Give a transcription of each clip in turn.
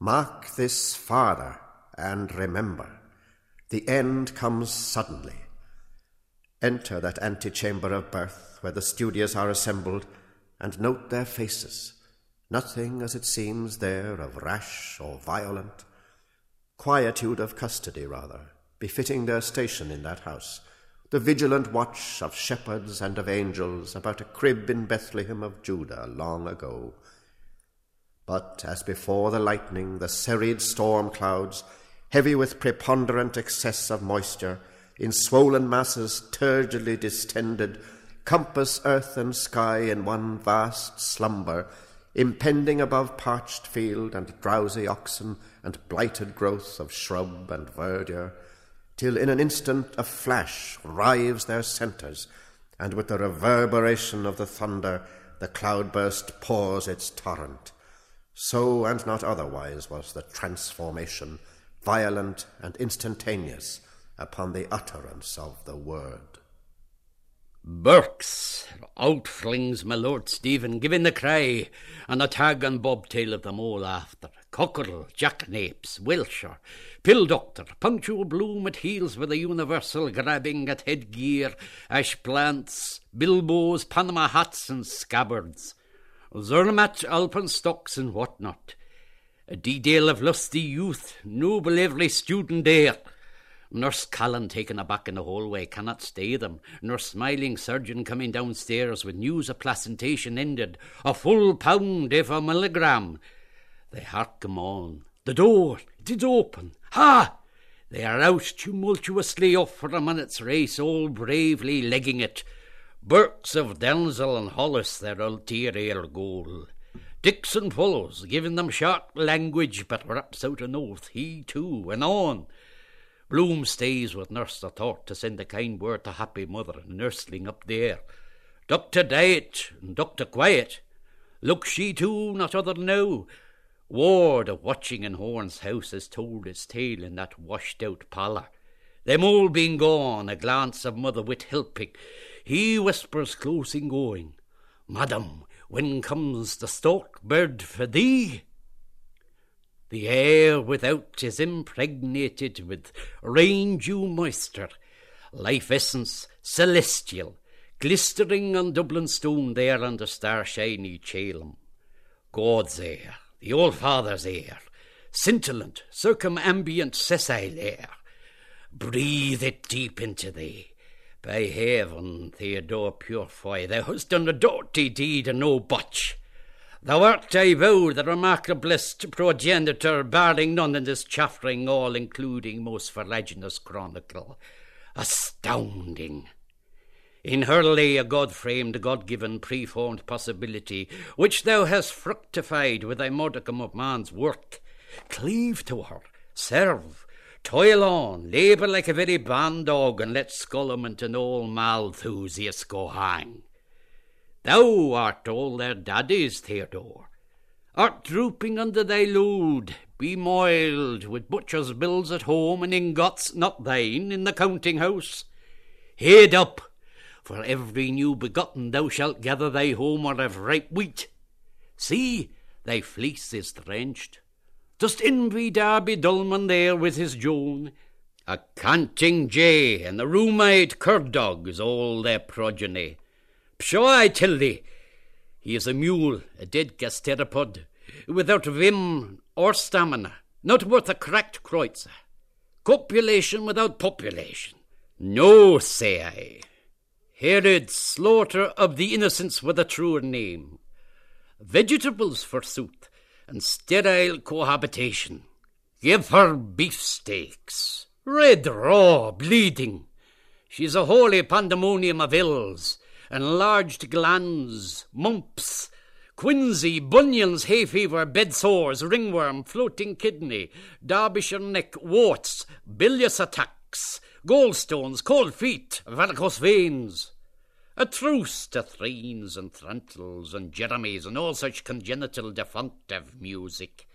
Mark this farther, and remember, the end comes suddenly. Enter that antechamber of birth, where the studious are assembled, and note their faces. Nothing, as it seems, there of rash or violent. Quietude of custody, rather, befitting their station in that house, the vigilant watch of shepherds and of angels about a crib in Bethlehem of Judah long ago. But as before the lightning, the serried storm clouds, heavy with preponderant excess of moisture, in swollen masses turgidly distended, compass earth and sky in one vast slumber, impending above parched field and drowsy oxen and blighted growth of shrub and verdure, till in an instant a flash rives their centres, and with the reverberation of the thunder the cloudburst pours its torrent. So and not otherwise was the transformation, violent and instantaneous, upon the utterance of the word. Burks, out flings my Lord Stephen, giving the cry, and a tag and bobtail of them all after. Cockerel, jackanapes, Wilshire, pill doctor, punctual Bloom at heels with a universal grabbing at headgear, ash plants, bilboes, Panama hats and scabbards, Zermatt alpenstocks and what not. A detail of lusty youth, noble every student there. Nurse Callan taken aback in the hallway, cannot stay them. Nurse smiling surgeon coming downstairs with news of placentation ended, a full pound if a milligram. They hark them on. The door, it is open. Ha! They are out tumultuously off for a minute's race, all bravely legging it. Burks of Denzil and Hollis their ulterior goal. Dixon follows, giving them sharp language, but raps out an oath, he too, and on. Bloom stays with Nurse the Thought to send a kind word to happy mother and nursling up there. Dr. Diet and Dr. Quiet. Look she too, not other now. Ward of watching in Horn's house has told his tale in that washed-out parlour. Them all being gone, a glance of mother wit helping, he whispers close in going, Madam, when comes the stalk bird for thee? The air without is impregnated with rain-dew moisture, life essence celestial, glistering on Dublin stone there under star-shiny Chalem. God's air, the All-Father's air, scintillant, circumambient, sessile air. Breathe it deep into thee. By heaven, Theodore Purefoy, thou hast done a doughty deed and no botch. Thou art, I vow, the remarkablest progenitor, barring none in this chaffering, all-including, most verlaginous chronicle. Astounding. In her lay a God-framed, God-given, preformed possibility, which thou hast fructified with thy modicum of man's work. Cleave to her, serve, toil on, labour like a very bandog, and let sculliment and all Malthusias go hang. Thou art all their daddies, Theodore. Art drooping under thy load, bemoiled with butcher's bills at home and ingots not thine in the counting-house. Head up, for every new begotten thou shalt gather thy homer of ripe wheat. See, thy fleece is drenched. Dost envy Darby Dullman there with his Joan? A canting jay and the rheumite cur-dog is all their progeny. Pshaw, I tell thee, he is a mule, a dead gasteropod, without vim or stamina, not worth a cracked kreutzer. Copulation without population. No, say I. Herod's slaughter of the innocents with a truer name. Vegetables, forsooth, and sterile cohabitation. Give her beefsteaks, red, raw, bleeding. She's a holy pandemonium of ills, enlarged glands, mumps, quinsy, bunions, hay fever, bed sores, ringworm, floating kidney, Derbyshire neck, warts, bilious attacks, gallstones, cold feet, varicose veins. A truce to threens and thrantles and Jeremies and all such congenital defunctive music.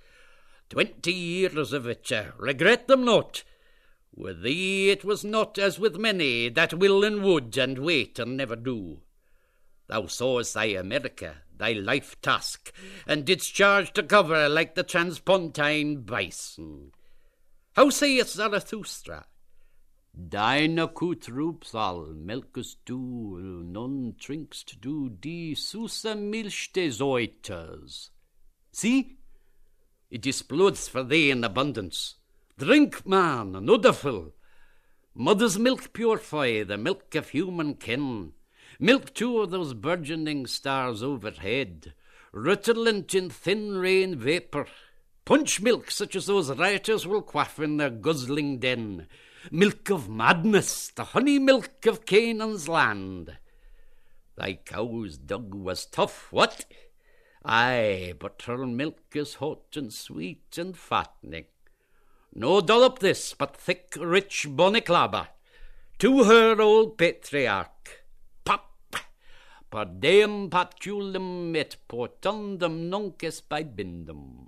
20 years of it, regret them not. With thee it was not as with many that will and would and wait and never do. Thou sawest thy America, thy life task, and didst charge to cover like the transpontine bison. How sayest Zarathustra? Deine Kutrupsal melkest du, non trinkst du die süße Milch des Euters. See, it explodes for thee in abundance. Drink, man, another fill. Mother's milk purify the milk of human kin. Milk too of those burgeoning stars overhead, rittlant in thin rain vapour. Punch milk such as those rioters will quaff in their guzzling den. Milk of madness, the honey milk of Canaan's land. Thy cow's dug was tough, what? Aye, but her milk is hot and sweet and fattening. No dollop this, but thick, rich bonniclaba. To her old patriarch. Pop! Pardeum patulum et portundum nunc by bindum.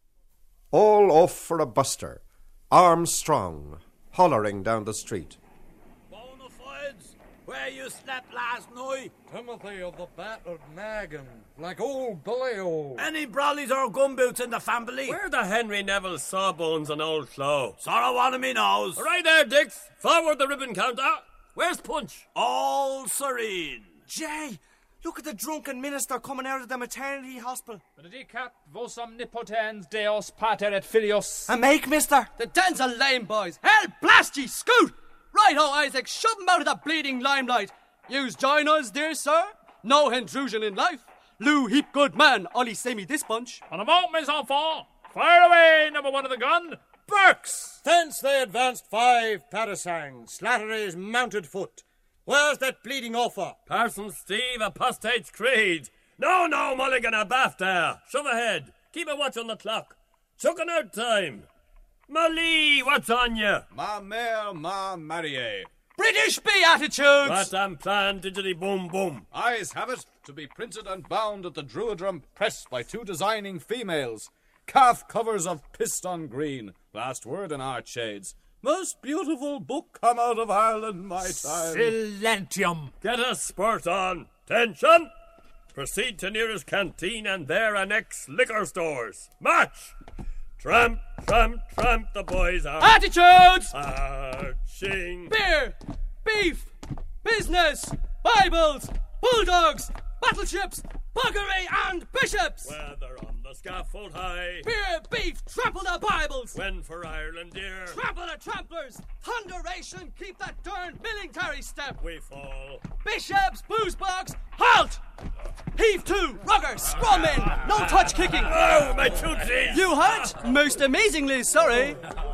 All off for a buster, arms strong, hollering down the street. Bonafides, where you slept last night? Timothy of the battered naggin, like old Ballio. Any brollies or gumboots in the family? Where the Henry Neville Sawbones and Old Flo? Sorrow one of me knows. Right there, Dix. Forward the ribbon counter. Where's Punch? All serene. Jay, look at the drunken minister coming out of the maternity hospital. Benedicat vosum nipotens deos pater et filius. A make, mister? The dens are lame, boys. Hell blast ye, scoot! Right-ho, Isaac, shove 'em out of the bleeding limelight. Yous join us, dear sir? No intrusion in life. Lou heap good man, only say me this bunch. On a moment, mes enfants. Fire away, number one of the gun. Burks! Thence they advanced 5 parasangs, Slattery's mounted foot. Where's that bleeding offer? Parson Steve, apostate's creed. No, Mulligan, abaft there. Shove ahead. Keep a watch on the clock. Chucking out time. Malie, what's on you? Ma mère, ma mariée. British beatitudes! What am plan, diddly boom boom? Eyes have it, to be printed and bound at the Druidrum Press by 2 designing females. Calf covers of piston green. Last word in art shades. Most beautiful book come out of Ireland, my time. Silentium. Get a spurt on. Tension! Proceed to nearest canteen and there annex liquor stores. March! Tramp, tramp, tramp, the boys are Attitudes! marching. Beer, beef, business, Bibles, bulldogs, battleships, buggery and bishops! Whether on the scaffold high, Beer, beef, trample the Bibles! when for Ireland dear, Trample the tramplers! Thunderation, keep that darn military step! we fall. Bishops, booze box, halt! Heave to, rugger, scrum in, no touch kicking! Oh, my tootsies! You hurt? Most amazingly sorry.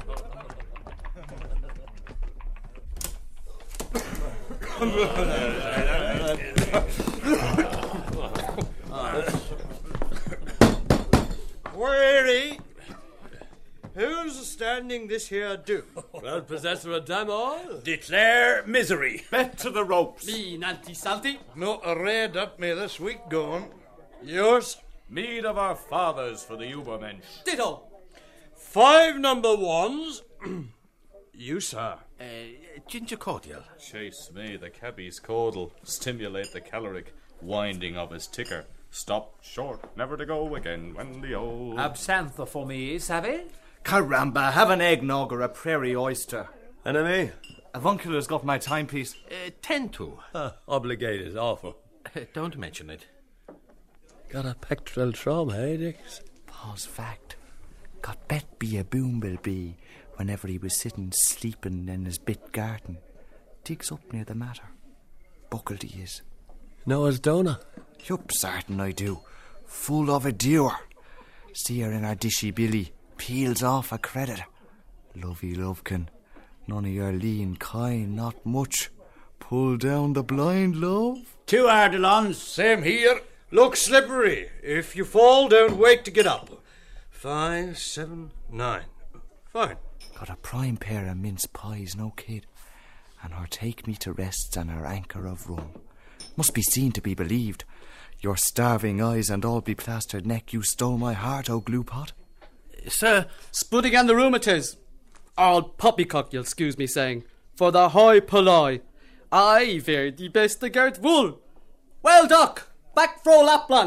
Weary. Who's standing this here do? Well, possessor of damn all. Declare misery. Bet to the ropes. Me, Nanty Salty. Not a red up me this week going. Yours? Mead of our fathers for the Ubermensch. Ditto. 5 number 1s. You, sir. Ginger cordial. Chase me the cabbie's caudal, stimulate the caloric winding of his ticker. Stop short, never to go again when the old... Absinthe for me, savvy? Caramba, have an eggnog or a prairie oyster. Enemy? Avuncula's got my timepiece. 10 to. Obligated offer. Don't mention it. Got a pectoral trauma, eh, Dix? Pause fact. Got bet be a boomblebee whenever he was sitting sleeping in his bit garden. Digs up near the matter. Buckled he is. Noah's donor. Yup, sartin I do. Full of a deer. See her in her dishy billy. Peels off a credit. Lovey lovekin. None of your lean kind, not much. Pull down the blind, love. 2 Ardilons. Same here. Look slippery. If you fall, don't wait to get up. 5, 7, 9. Fine. Got a prime pair of mince pies, no kid. And her take me to rests and her anchor of rum. Must be seen to be believed. Your starving eyes and all be-plastered neck, you stole my heart, oh glue pot. Sir, Spudding and the rheumatiz. All poppycock, you'll excuse me saying. For the high polloi. I wear the best gert wool. Well, Doc, back fro Lapland.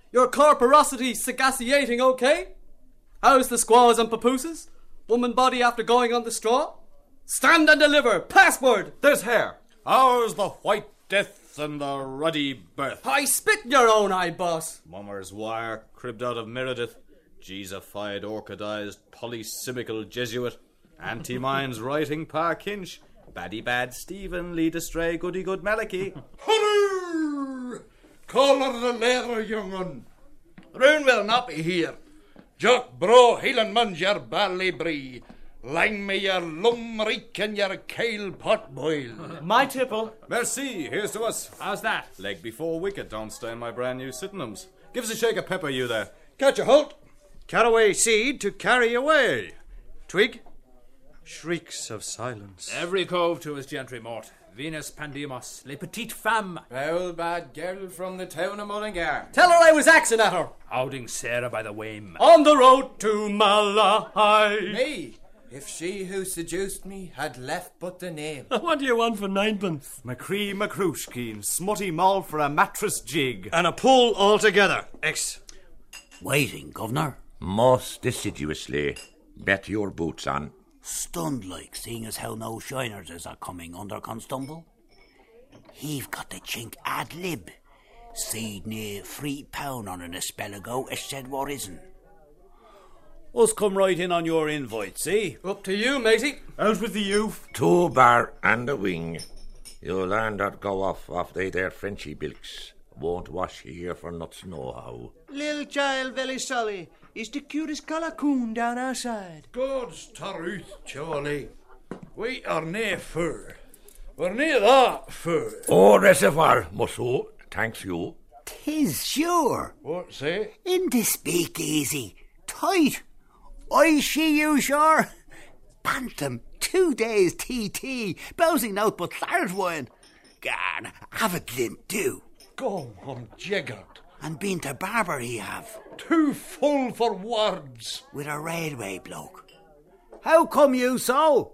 Your corporosity sagaciating okay? How's the squaws and papooses? Woman body after going on the straw? Stand and deliver! Password! There's hair. Ours the white death and the ruddy birth. I spit in your own eye, boss. Mummer's wire, cribbed out of Meredith. Jesufied, orchidized, polysimical Jesuit. Anti-Mind's writing Pa Kinch. Baddie bad Stephen, lead astray goody good Malachi. Hurroo! Collar the leather, young un. Roon will not be here. Jock bro, Heelan munge your Ballybrie. Lang me your lumreek and your kale pot boil. My tipple. Merci, here's to us. How's that? Leg before wicket, don't stain my brand new Sydenhams. Give us a shake of pepper, you there. Catch a halt. Caraway seed to carry away. Twig. Shrieks of silence. Every cove to his gentry, Mort. Venus Pandemos, les petites femmes. Foul bad girl from the town of Mullingar. Tell her I was axing at her. Outing Sarah by the Wame. On the road to Malahide. Me? If she who seduced me had left but the name. What do you want for ninepence? McCree McCrushkeen, smutty mull for a mattress jig. And a pull altogether. X. Waiting, governor. Most deciduously. Bet your boots on. Stunned like, seeing as how no shiners is a coming under Constumble. He've got the chink ad lib. Seed near £3 on a spell ago, as said what isn't. Us come right in on your invite, see? Up to you, matey. Out with the youth. 2 bar and a wing. You'll learn that go off they there Frenchy bilks. Won't wash here for nuts no how. Lil child very sorry. He's the cutest calacoon down our side. God's truth, Charlie. We are nae fur. We're nae that fur. Oh, reservoir, musso. Thanks you. 'Tis sure. What say? In the speakeasy. Tight. I see you, sure. Bantam, 2 days TT. Bowsing out but third wine. Garn, have a glint too. Go on, jiggered. And been to barber he have. Too full for words. With a railway bloke. How come you so?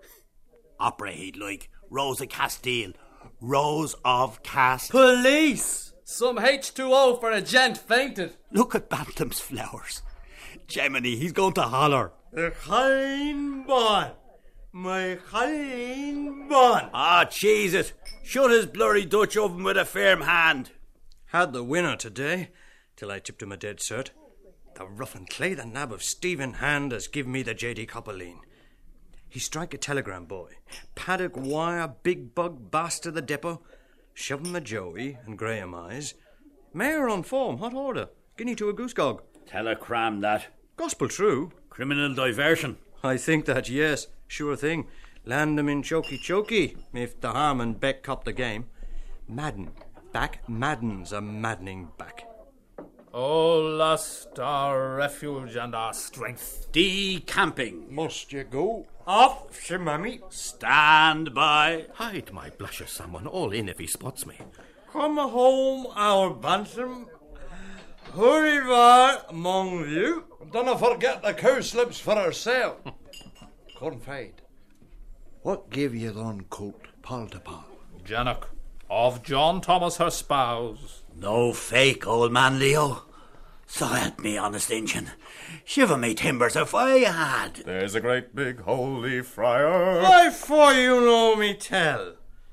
Opera he'd like. Rose of Castile. Rose of Cast. Police! Some H2O for a gent fainted. Look at Bantam's flowers. Gemini, he's going to holler. The kind boy. My kind boy. Ah, cheese it. Shut his blurry Dutch oven with a firm hand. Had the winner today, till I tipped him a dead cert. The rough and clay the nab of Stephen Hand has given me the J.D. Copperline. He strike a telegram boy. Paddock wire, big bug, bastard the depot. Shove him a Joey and Graham eyes. Mayor on form, hot order. Guinea to a goose gog. Telecram that. Gospel true. Criminal diversion. I think that, yes. Sure thing. Land them in chokey if the Harm and Beck cop the game. Madden. Back. Madden's a maddening back. Oh, lust, our refuge and our strength. Decamping. Must you go? Off, Shemami. Stand by. Hide my blusher, someone all in if he spots me. Come home, our bantam. Hurry var among you. Don't forget the cowslips for ourselves. Confide. What give you thon coat, pal to pal? Jannock, of John Thomas her spouse. No fake, old man Leo. So help me, honest Injun. Shiver me timbers if I had. There's a great big holy friar. Why for you know me tell.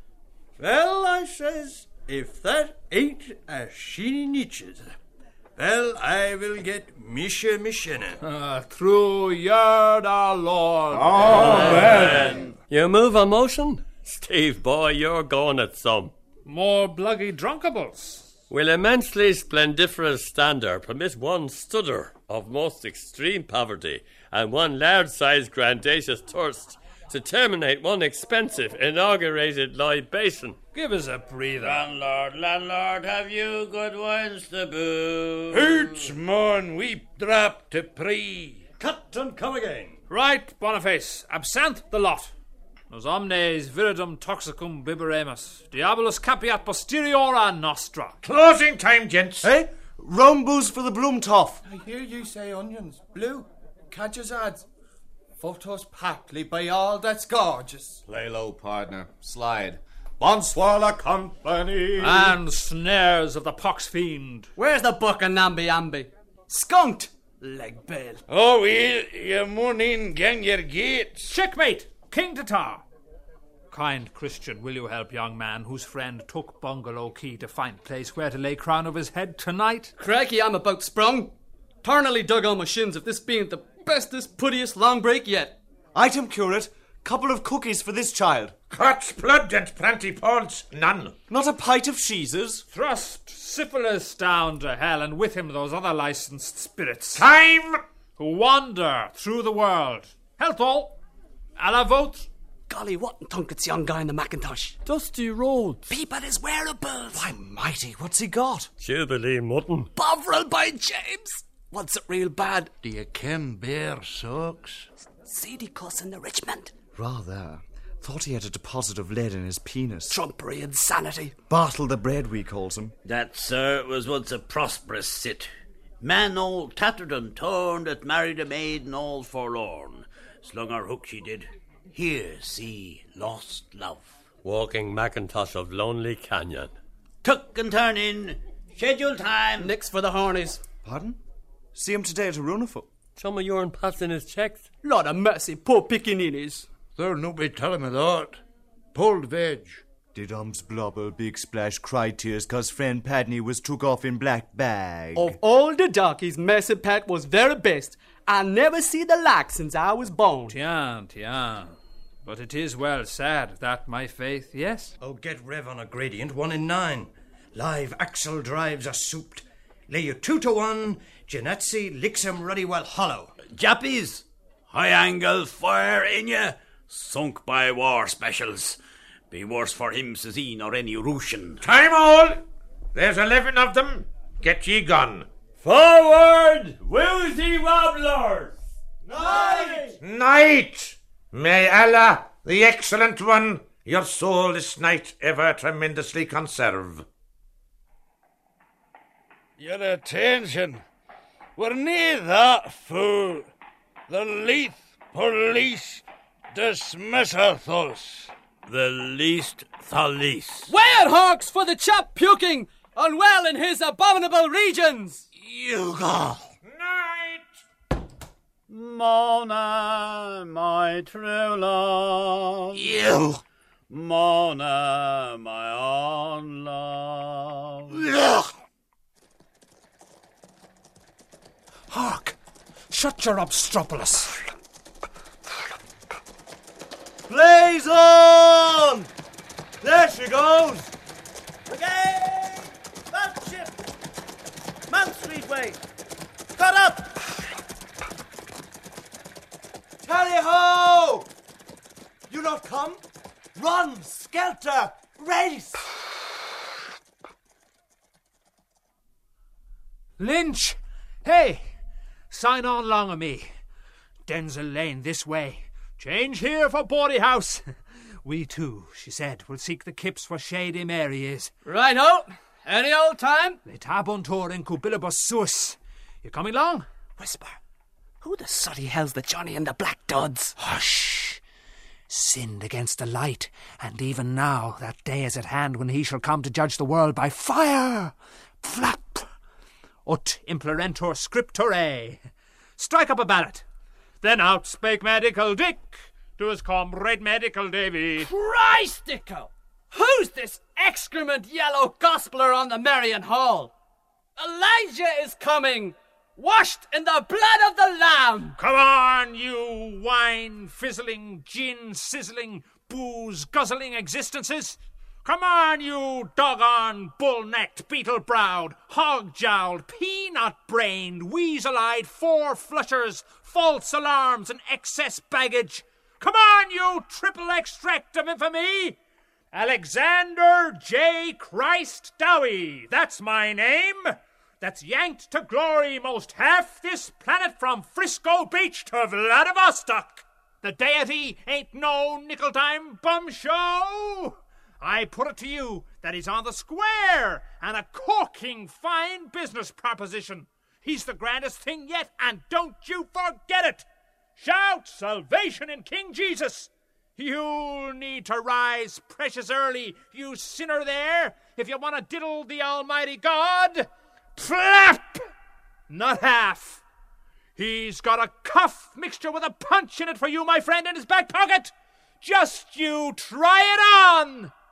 Well, I says, if that ain't a sheeny niches, well, I will get Misha Mishina. Through yard our Lord. Amen. You move a motion? Steve, boy, you're going at some. More bluggy drunkables. Will immensely splendiferous standard permit one studder of most extreme poverty and one large-sized grandacious thirst to terminate one expensive inaugurated libation? Give us a breather. Landlord, have you good wines to boo? Hoots, mon, weep drap to pre. Cut and come again. Right, Boniface, absinthe the lot. Nos omnes viridum toxicum biberemus, diabolus capiat posteriora nostra. Closing time, gents. Hey, rum booze for the Bloomtoff. I hear you say onions. Blue, catches ads. Photos packly by all that's gorgeous. Lay low, partner. Slide. Bonsoir la compagnie. And snares of the pox fiend. Where's the buck and namby-amby? Skunked! Leg bail. Oh, well, you mun in gang your gates. Checkmate! King to tar. Kind Christian, will you help young man whose friend took Bungalow Key to find place where to lay crown of his head tonight? Crikey, I'm about sprung. Tarnally dug on my shins if this bean't the bestest, puttiest long break yet. Item curate, couple of cookies for this child. Cat's blood and plenty pods, none. Not a pint of cheeses? Thrust syphilis down to hell, and with him those other licensed spirits. Time! Who wander through the world. Health all. A la vote. Golly, what in tunket's young guy in the Macintosh? Dusty roads. Peep at his whereabouts. Why, mighty, what's he got? Jubilee mutton. Bovril by James. What's it real bad? Do you ken bear sucks? Seedy cuss in the Richmond. Rather. Thought he had a deposit of lead in his penis. Trumpery insanity. Bartle the bread, we calls him. That, sir, was once a prosperous cit. Man all tattered and torn that married a maiden all forlorn. Slung her hook she did. Here, see, lost love. Walking Macintosh of Lonely Canyon. Tuck and turn in. Schedule time. Nix for the hornies. Pardon? See him today at Arunafu. Some of yourn passing his checks. Lot of mercy, poor pickaninnies. There no be telling me that. Pulled veg. Did ums blubber, big splash, cry tears, 'cause friend Padney was took off in black bag. Of all the darkies, Mercy Pat was very best. I never see the like since I was born. Tian. But it is well said, that my faith, yes? Oh, get rev on a gradient, 1 in 9. Live axle drives are souped. Lay you 2 to 1. Genetzi licks him ruddy well hollow. Jappies, high angle fire in ya. Sunk by war specials. Be worse for him, says he, nor any Russian. Time all! There's 11 of them. Get ye gone. Forward, woozy wobblers! Night! May Allah, the excellent one, your soul this night ever tremendously conserve. Your attention. We're near that fool. The Leith police dismisseth us. The least the least. Werehawks for the chap puking, unwell in his abominable regions. You go. Mona, my true love. You. Mona, my own love. Ugh. Hark! Shut your obstropolus. Blaze on! There she goes! Okay! Battleship! Mount Street way! Cut up! Tally-ho! You not come? Run! Skelter! Race! Lynch! Hey! Sign on long o' me. Denzil Lane this way. Change here for Bawdy House. We too, she said, will seek the kips where Shady Mary is. Right-ho! Any old time? Le tabuntor in cubilibus suis. You coming long? Whisper. Who the sooty hell's the Johnny and the Black Duds? Hush! Sinned against the light, and even now that day is at hand when he shall come to judge the world by fire. Flap! Ut implerentur scripturae. Strike up a ballot. Then out spake Medical Dick to his comrade Medical Davy. Christical! Who's this excrement yellow gospeler on the Marion Hall? Elijah is coming, washed in the blood of the Lamb. Come on, you wine-fizzling, gin-sizzling, booze-guzzling existences. Come on, you doggone, bull-necked, beetle-browed, hog-jowled, peanut-brained, weasel-eyed four-flushers, false alarms and excess baggage. Come on, you triple extract of infamy. Alexander J. Christ Dowie, that's my name. That's yanked to glory most half this planet from Frisco Beach to Vladivostok. The deity ain't no nickel-dime bum show. I put it to you that he's on the square and a corking fine business proposition. He's the grandest thing yet, and don't you forget it. Shout salvation in King Jesus. You'll need to rise precious early, you sinner there, if you want to diddle the Almighty God. Plap! Not half. He's got a cough mixture with a punch in it for you, my friend, in his back pocket. Just you try it on.